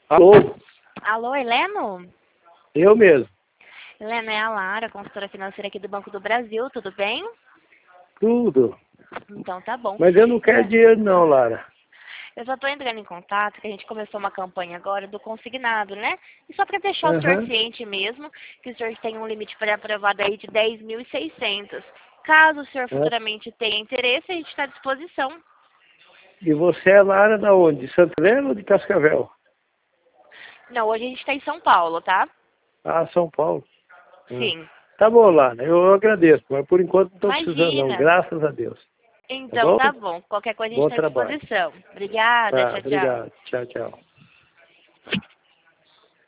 Alô? Alô, Heleno? Eu mesmo. Heleno, é a Lara, consultora financeira aqui do Banco do Brasil, tudo bem? Tudo. Então tá bom. Mas eu não quero dinheiro não, Lara. Eu só tô entrando em contato, que a gente começou uma campanha agora do consignado, né? E só para deixar o senhor Aham. ciente mesmo, que o senhor tem um limite pré-aprovado aí de 10.600. Caso o senhor É. futuramente tenha interesse, a gente está à disposição. E você é Lara da onde? De Santa Helena ou de Cascavel? Não, hoje a gente está em São Paulo, tá? Ah, São Paulo. Ah. Sim. Tá bom, Lara. Eu agradeço, mas por enquanto não estou precisando não. Imagina. Graças a Deus. Tá Então bom? tá bom. Qualquer coisa a gente Bom está à trabalho. disposição. Obrigada, Tá, tchau, tchau. obrigado. Tchau, tchau.